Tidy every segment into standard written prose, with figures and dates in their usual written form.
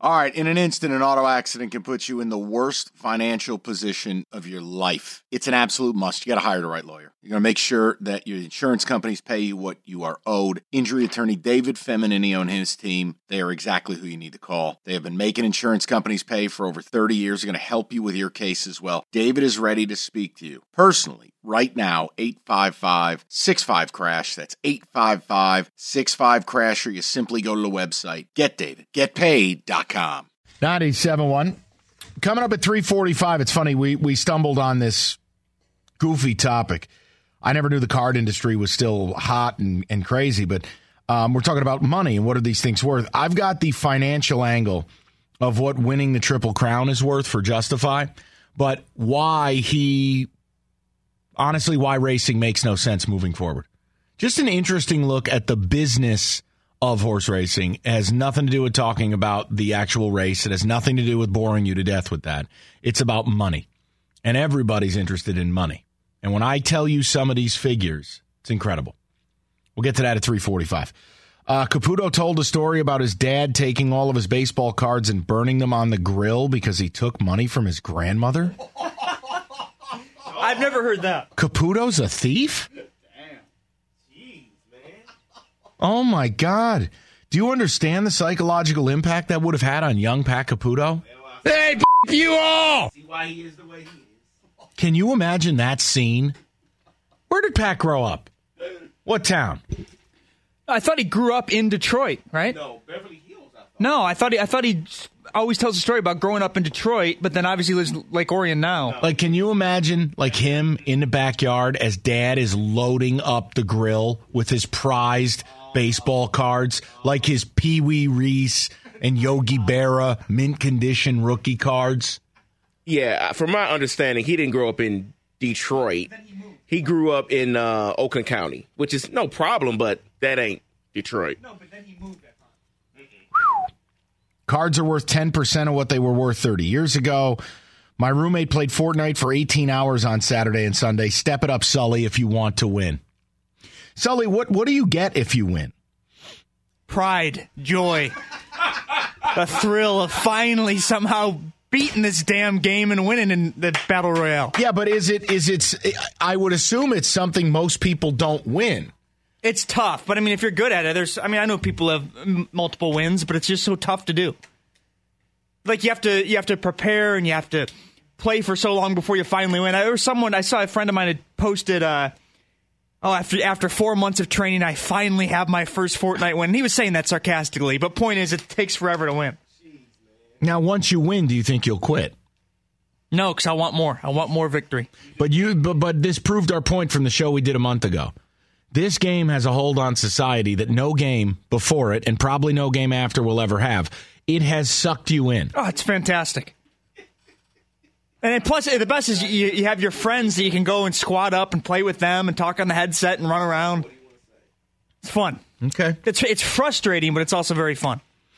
All right, in an instant, an auto accident can put you in the worst financial position of your life. It's an absolute must. You got to hire the right lawyer. You're going to make sure that your insurance companies pay you what you are owed. Injury attorney David Feminini and his team, they are exactly who you need to call. They have been making insurance companies pay for over 30 years. They're going to help you with your case as well. David is ready to speak to you personally. Right now, 855-65-CRASH. That's 855-65-CRASH, or you simply go to the website, getdavidgetpaid.com. 97.1. Coming up at 3:45, it's funny, we stumbled on this goofy topic. I never knew the card industry was still hot and crazy, but we're talking about money and what are these things worth. I've got the financial angle of what winning the Triple Crown is worth for Justify, but honestly, why racing makes no sense moving forward. Just an interesting look at the business of horse racing. It has nothing to do with talking about the actual race. It has nothing to do with boring you to death with that. It's about money. And everybody's interested in money. And when I tell you some of these figures, it's incredible. We'll get to that at 3:45. Caputo told a story about his dad taking all of his baseball cards and burning them on the grill because he took money from his grandmother. I've never heard that. Caputo's a thief? Damn. Jeez, man. Oh, my God. Do you understand the psychological impact that would have had on young Pat Caputo? Hey, you all! See why he is the way he is. Can you imagine that scene? Where did Pat grow up? What town? I thought he grew up in Detroit, right? No, Beverly Hills. No, I thought he always tells a story about growing up in Detroit, but then obviously lives in Lake Orion now. Like, can you imagine, like, him in the backyard as dad is loading up the grill with his prized baseball cards, like his Pee Wee Reese and Yogi Berra mint condition rookie cards? Yeah, from my understanding, he didn't grow up in Detroit. He grew up in Oakland County, which is no problem, but that ain't Detroit. No, but then he moved that time. Cards are worth 10% of what they were worth 30 years ago. My roommate played Fortnite for 18 hours on Saturday and Sunday. Step it up, Sully, if you want to win. Sully, what do you get if you win? Pride, joy, the thrill of finally somehow beating this damn game and winning in the Battle Royale. Yeah, but is it? I would assume it's something most people don't win. It's tough, but I mean, if you're good at it, I know people have multiple wins, but it's just so tough to do. Like you have to prepare and you have to play for so long before you finally win. I saw a friend of mine had posted, after 4 months of training, I finally have my first Fortnite win. And he was saying that sarcastically, but point is, it takes forever to win. Now, once you win, do you think you'll quit? No, because I want more. I want more victory. But this proved our point from the show we did a month ago. This game has a hold on society that no game before it, and probably no game after, will ever have. It has sucked you in. Oh, it's fantastic. And then plus, the best is you have your friends that you can go and squat up and play with them and talk on the headset and run around. It's fun. Okay. It's frustrating, but it's also very fun.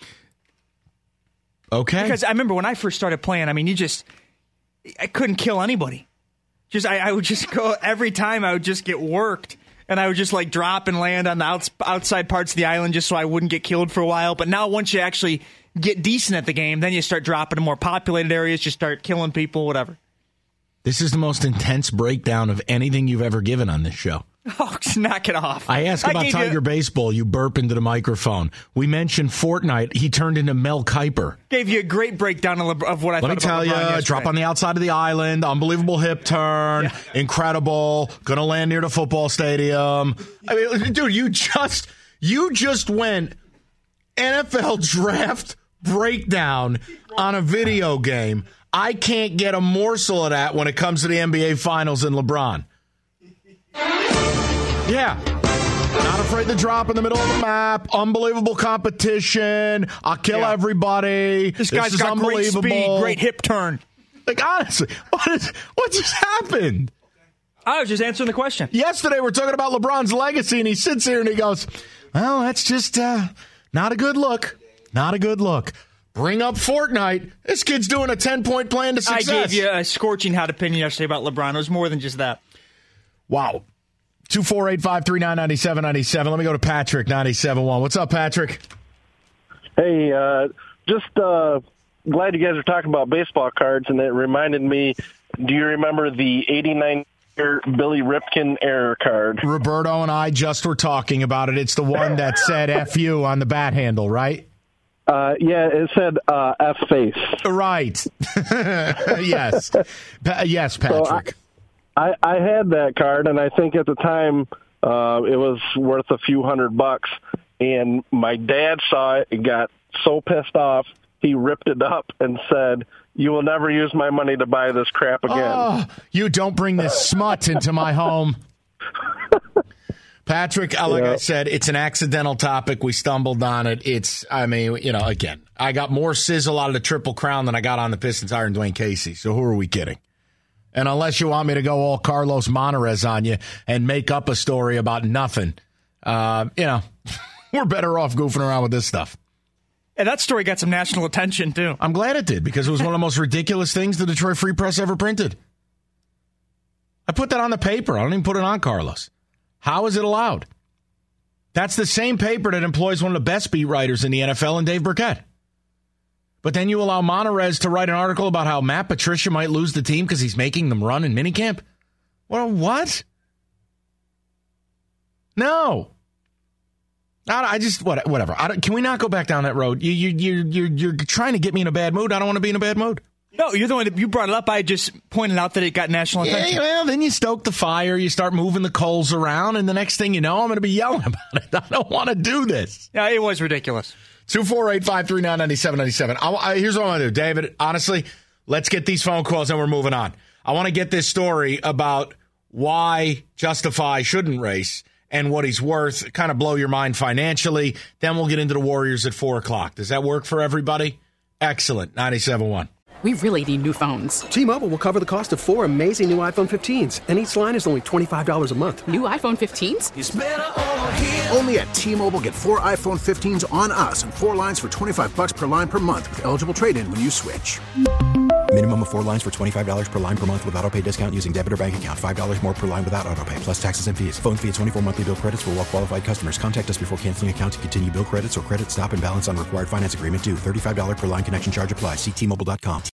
Okay. Because I remember when I first started playing, I mean, I couldn't kill anybody. I would just go, every time I would just get worked. And I would just like drop and land on the outside parts of the island just so I wouldn't get killed for a while. But now once you actually get decent at the game, then you start dropping to more populated areas, you start killing people, whatever. This is the most intense breakdown of anything you've ever given on this show. Oh, knock it off. I asked about Tiger Baseball. You burp into the microphone. We mentioned Fortnite. He turned into Mel Kiper. Gave you a great breakdown of what I thought about LeBron Let me tell you, drop on the outside of the island, unbelievable hip turn, incredible, going to land near the football stadium. I mean, dude, you just went NFL draft breakdown on a video game. I can't get a morsel of that when it comes to the NBA Finals and LeBron. Yeah. Not afraid to drop in the middle of the map. Unbelievable competition. I'll kill everybody. This guy's got great speed, great hip turn. Like, honestly, what just happened? I was just answering the question. Yesterday, we're talking about LeBron's legacy, and he sits here and he goes, well, that's just not a good look. Not a good look. Bring up Fortnite. This kid's doing a 10-point plan to success. I gave you a scorching hot opinion yesterday about LeBron. It was more than just that. Wow. 248-539-9797. Let me go to Patrick, 97.1. What's up, Patrick? Hey, just glad you guys are talking about baseball cards, and it reminded me, do you remember the 89 Billy Ripken error card? Roberto and I just were talking about it. It's the one that said F you on the bat handle, right? Yeah, it said F face. Right. Yes. Yes, Patrick. So I had that card, and I think at the time it was worth a few $100, and my dad saw it and got so pissed off, he ripped it up and said, "You will never use my money to buy this crap again." Oh, you don't bring this smut into my home. Patrick, like I said, it's an accidental topic. We stumbled on it. Again, I got more sizzle out of the Triple Crown than I got on the Pistons hiring Dwayne Casey. So who are we kidding? And unless you want me to go all Carlos Monarez on you and make up a story about nothing, we're better off goofing around with this stuff. And that story got some national attention, too. I'm glad it did, because it was one of the most ridiculous things the Detroit Free Press ever printed. I put that on the paper. I don't even put it on Carlos. How is it allowed? That's the same paper that employs one of the best beat writers in the NFL and Dave Burkett. But then you allow Monarez to write an article about how Matt Patricia might lose the team because he's making them run in minicamp? Well, what? No. Whatever. Can we not go back down that road? You're trying to get me in a bad mood. I don't want to be in a bad mood. No, you're the one that you brought it up. I just pointed out that it got national attention. Yeah, well, then you stoke the fire. You start moving the coals around, and the next thing you know, I'm going to be yelling about it. I don't want to do this. Yeah, it was ridiculous. 248-539-9797. Here's what I want to do, David. Honestly, let's get these phone calls and we're moving on. I want to get this story about why Justify shouldn't race and what he's worth, kind of blow your mind financially. Then we'll get into the Warriors at 4 o'clock. Does that work for everybody? Excellent. 97.1. We really need new phones. T-Mobile will cover the cost of 4 amazing new iPhone 15s, and each line is only $25 a month. New iPhone 15s? It's better over here. Only at T-Mobile, get 4 iPhone 15s on us and 4 lines for $25 per line per month with eligible trade-in when you switch. Minimum of 4 lines for $25 per line per month with autopay discount using debit or bank account. $5 more per line without autopay, plus taxes and fees. Phone fee at 24 monthly bill credits for well-qualified customers. Contact us before canceling account to continue bill credits or credit stop and balance on required finance agreement due. $35 per line connection charge applies. See T-Mobile.com.